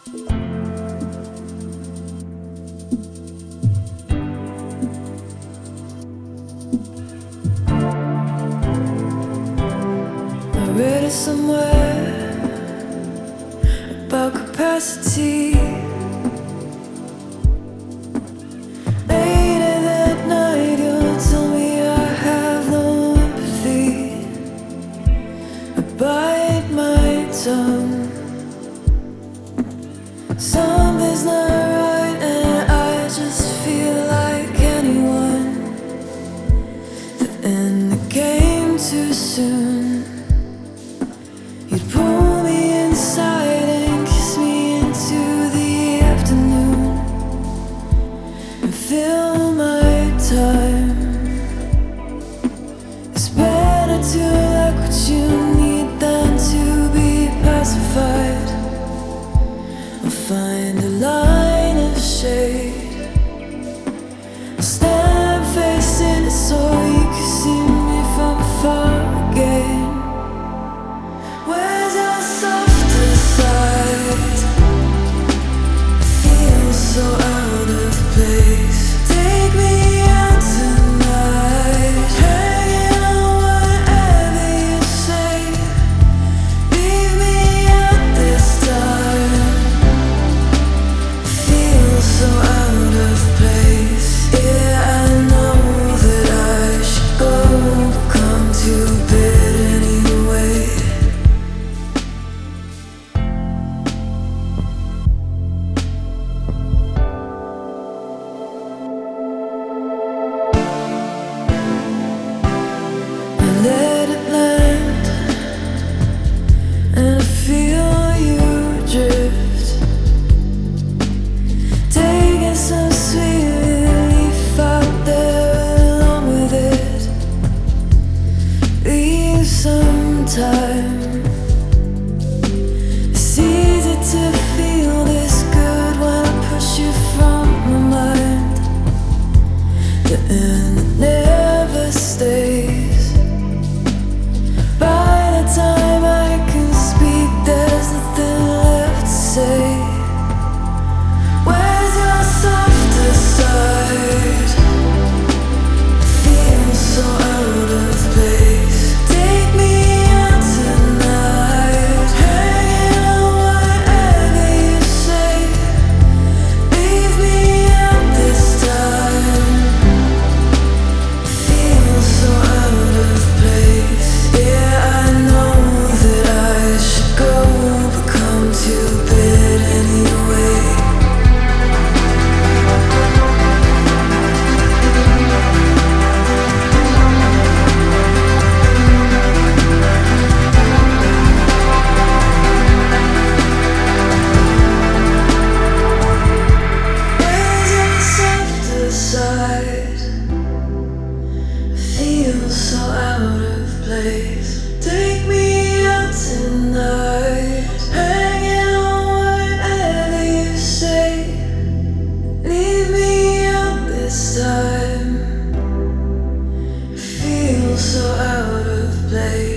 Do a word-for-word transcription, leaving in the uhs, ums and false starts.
I read it somewhere about capacity. Later that night, you'll tell me I have no empathy. I bite my tongue. Something's not right, and I just feel like anyone that end the game too soon. You'd pull me inside and kiss me into the afternoon and fill my time. It's better to like what you need than to be pacified. I'll find a line of shade. I'll stand facing it so you can see me from afar again. Where's your softer side? Feels so out of place. Take me out tonight, hanging on whatever you say. Leave me out this time. Feels so out of place. Yeah, I know that I should go, but come to bed anyway. I let it land, and I feel you drift, taking some sweet relief out there along with it. Leave some time. It's easy to feel this good when I push you from my mind. The end never stays. By the time I can speak, there's nothing left to say. Where's your softer side? Feels so out of place. Take me out tonight, hanging on whatever you say. Leave me out this time. Feels so out of place. Yeah, I know that I should go, but come to bed anyway. Where's your softer side? Feels so out of place. Take me out tonight, hanging on whatever you say. Leave me out this time. Feels so out of place.